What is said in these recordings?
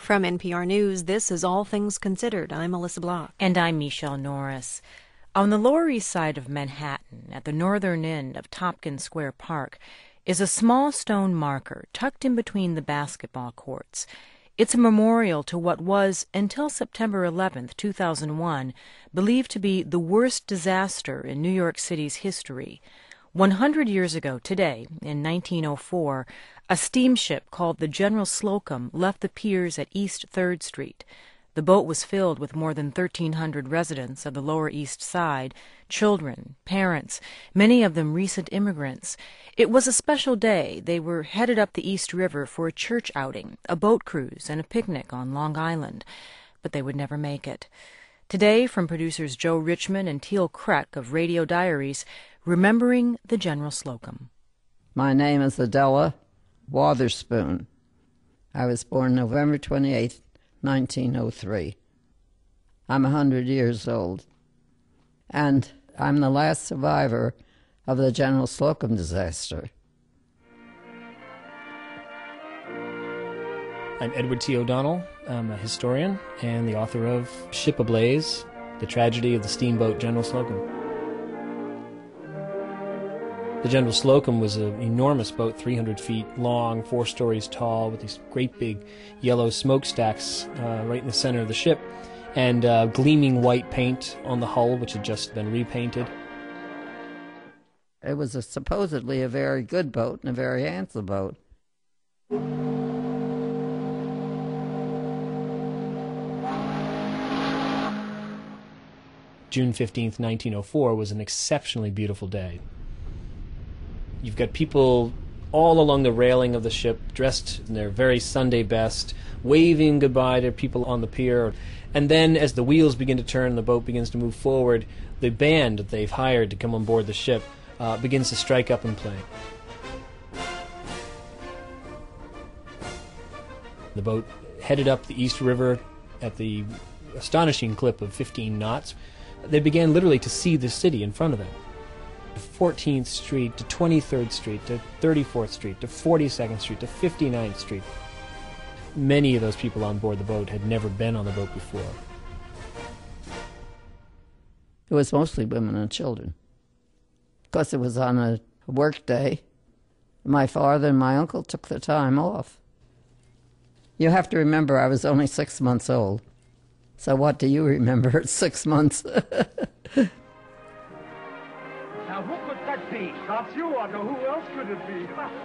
From NPR News, this is All Things Considered. I'm Melissa Block. And I'm Michelle Norris. On the Lower East Side of Manhattan, at the northern end of Tompkins Square Park, is a small stone marker tucked in between the basketball courts. It's a memorial to what was, until September 11, 2001, believed to be the worst disaster in New York City's history. 100 years ago today, in 1904, a steamship called the General Slocum left the piers at East 3rd Street. The boat was filled with more than 1,300 residents of the Lower East Side, children, parents, many of them recent immigrants. It was a special day. They were headed up the East River for a church outing, a boat cruise, and a picnic on Long Island. But they would never make it. Today, from producers Joe Richmond and Teal Kreck of Radio Diaries, remembering the General Slocum. My name is Adela Wotherspoon. I was born November 28th, 1903. I'm 100 years old. And I'm the last survivor of the General Slocum disaster. I'm Edward T. O'Donnell. I'm a historian and the author of Ship Ablaze, The Tragedy of the Steamboat General Slocum. The General Slocum was an enormous boat, 300 feet long, 4 stories tall, with these great big yellow smokestacks right in the center of the ship, and gleaming white paint on the hull, which had just been repainted. It was supposedly a very good boat and a very handsome boat. June 15th, 1904 was an exceptionally beautiful day. You've got people all along the railing of the ship, dressed in their very Sunday best, waving goodbye to people on the pier. And then as the wheels begin to turn and the boat begins to move forward, the band that they've hired to come on board the ship begins to strike up and play. The boat headed up the East River at the astonishing clip of 15 knots. They began literally to see the city in front of them. 14th Street to 23rd Street to 34th Street to 42nd Street to 59th Street. Many of those people on board the boat had never been on the boat before. It was mostly women and children. Because it was on a work day, my father and my uncle took the time off. You have to remember I was only 6 months old. So what do you remember at 6 months? Now, who could that be? Not you, or who else could it be?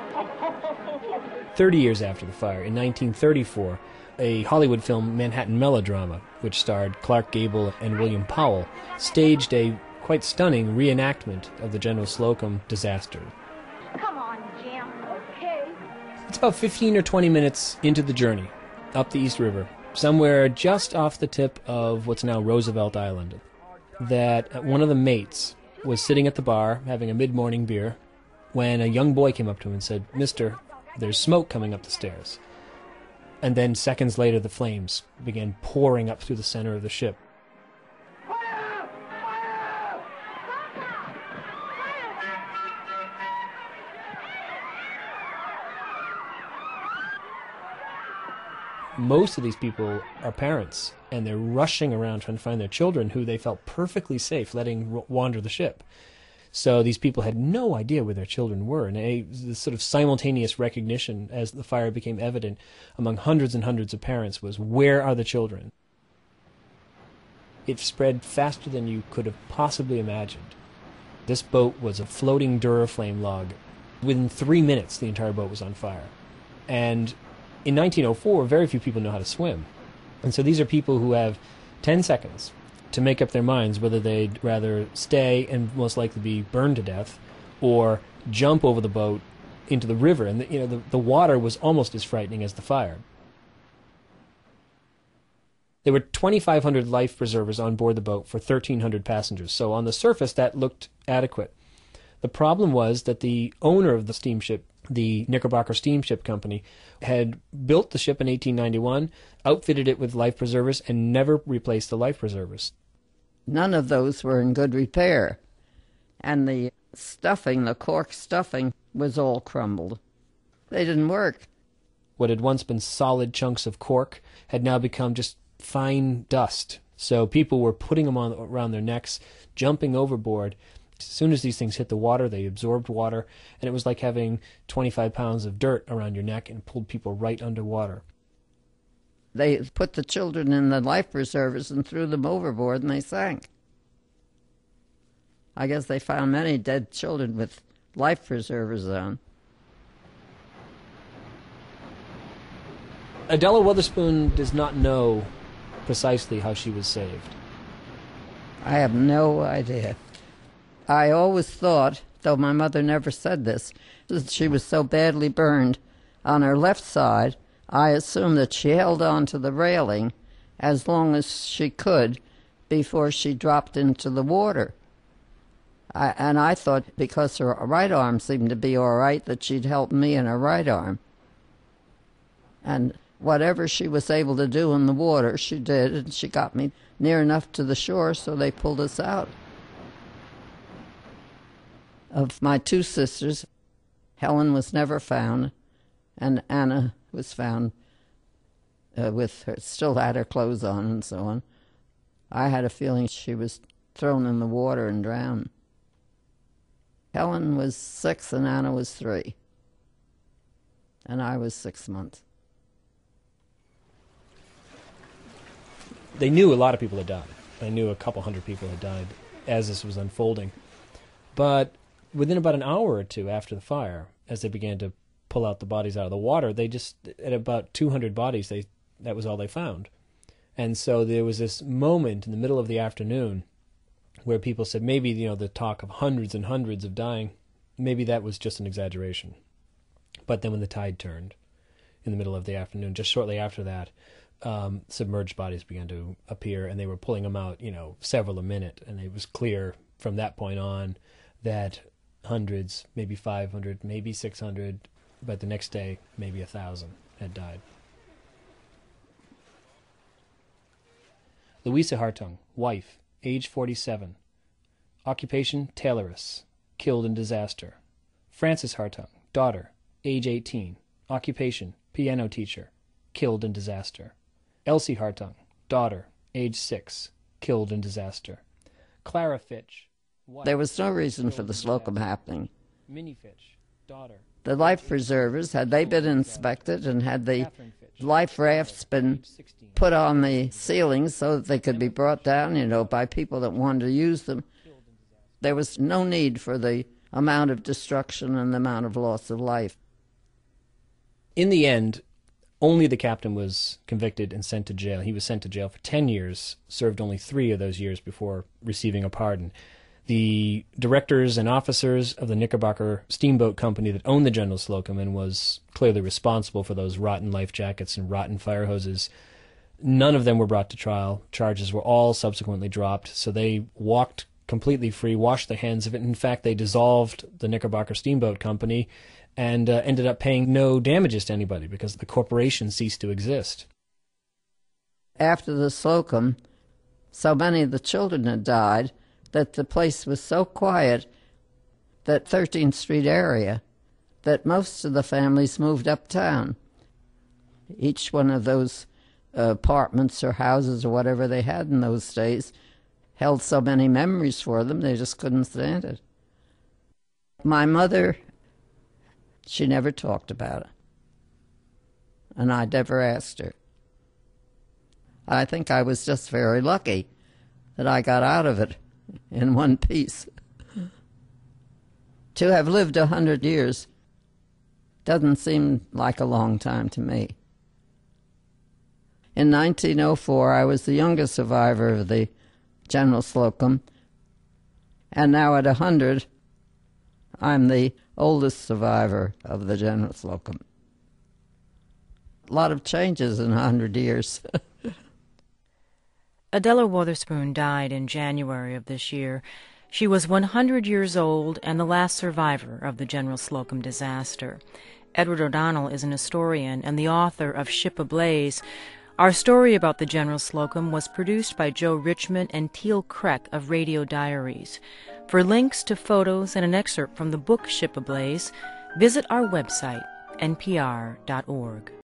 30 years after the fire, in 1934, a Hollywood film, Manhattan Melodrama, which starred Clark Gable and William Powell, staged a quite stunning reenactment of the General Slocum disaster. Come on, Jim. Okay. It's about 15 or 20 minutes into the journey up the East River, somewhere just off the tip of what's now Roosevelt Island, that one of the mates was sitting at the bar having a mid-morning beer when a young boy came up to him and said, "Mister, there's smoke coming up the stairs." And then seconds later the flames began pouring up through the center of the ship. Fire! Fire! Most of these people are parents, and they're rushing around trying to find their children who they felt perfectly safe letting wander the ship. So these people had no idea where their children were, and this sort of simultaneous recognition as the fire became evident among hundreds and hundreds of parents was, where are the children? It spread faster than you could have possibly imagined. This boat was a floating Duraflame log. Within 3 minutes, the entire boat was on fire. And in 1904, very few people know how to swim. And so these are people who have 10 seconds to make up their minds whether they'd rather stay and most likely be burned to death or jump over the boat into the river. And the water was almost as frightening as the fire. There were 2,500 life preservers on board the boat for 1,300 passengers. So on the surface, that looked adequate. The problem was that the owner of the steamship, the Knickerbocker Steamship Company, had built the ship in 1891, outfitted it with life preservers, and never replaced the life preservers. None of those were in good repair. And the stuffing, the cork stuffing, was all crumbled. They didn't work. What had once been solid chunks of cork had now become just fine dust. So people were putting them on around their necks, jumping overboard. As soon as these things hit the water, they absorbed water, and it was like having 25 pounds of dirt around your neck and pulled people right underwater. They put the children in the life preservers and threw them overboard, and they sank. I guess they found many dead children with life preservers on. Adela Witherspoon does not know precisely how she was saved. I have no idea. I always thought, though my mother never said this, that she was so badly burned on her left side, I assumed that she held on to the railing as long as she could before she dropped into the water. And I thought because her right arm seemed to be all right that she'd help me in her right arm. And whatever she was able to do in the water, she did, and she got me near enough to the shore so they pulled us out. Of my two sisters, Helen was never found, and Anna was found with her, still had her clothes on and so on. I had a feeling she was thrown in the water and drowned. Helen was 6 and Anna was 3, and I was 6 months. They knew a lot of people had died. They knew a couple hundred people had died as this was unfolding. But within about an hour or two after the fire, as they began to pull out the bodies out of the water, they just, at about 200 bodies, that was all they found. And so there was this moment in the middle of the afternoon where people said maybe, the talk of hundreds and hundreds of dying, maybe that was just an exaggeration. But then when the tide turned in the middle of the afternoon, just shortly after that, submerged bodies began to appear, and they were pulling them out, several a minute. And it was clear from that point on that hundreds, maybe 500, maybe 600, but the next day, maybe 1,000 had died. Louisa Hartung, wife, age 47. Occupation, tailoress, killed in disaster. Frances Hartung, daughter, age 18. Occupation, piano teacher, killed in disaster. Elsie Hartung, daughter, age 6, killed in disaster. Clara Fitch, wife, There was no reason for the Slocum happening. Minnie Fitch, daughter. The life preservers, had they been inspected and had the life rafts been put on the ceilings so that they could be brought down, by people that wanted to use them, there was no need for the amount of destruction and the amount of loss of life. In the end, only the captain was convicted and sent to jail. He was sent to jail for 10 years, served only 3 of those years before receiving a pardon. The directors and officers of the Knickerbocker Steamboat Company that owned the General Slocum and was clearly responsible for those rotten life jackets and rotten fire hoses, none of them were brought to trial. Charges were all subsequently dropped, so they walked completely free, washed their hands of it. In fact, they dissolved the Knickerbocker Steamboat Company and ended up paying no damages to anybody because the corporation ceased to exist. After the Slocum, so many of the children had died that the place was so quiet, that 13th Street area, that most of the families moved uptown. Each one of those apartments or houses or whatever they had in those days held so many memories for them, they just couldn't stand it. My mother, she never talked about it, and I never asked her. I think I was just very lucky that I got out of it in one piece. To have lived 100 years doesn't seem like a long time to me. In 1904, I was the youngest survivor of the General Slocum, and now at 100, I'm the oldest survivor of the General Slocum. A lot of changes in 100 years. Adela Witherspoon died in January of this year. She was 100 years old and the last survivor of the General Slocum disaster. Edward O'Donnell is an historian and the author of Ship Ablaze. Our story about the General Slocum was produced by Joe Richmond and Teal Kreck of Radio Diaries. For links to photos and an excerpt from the book Ship Ablaze, visit our website, npr.org.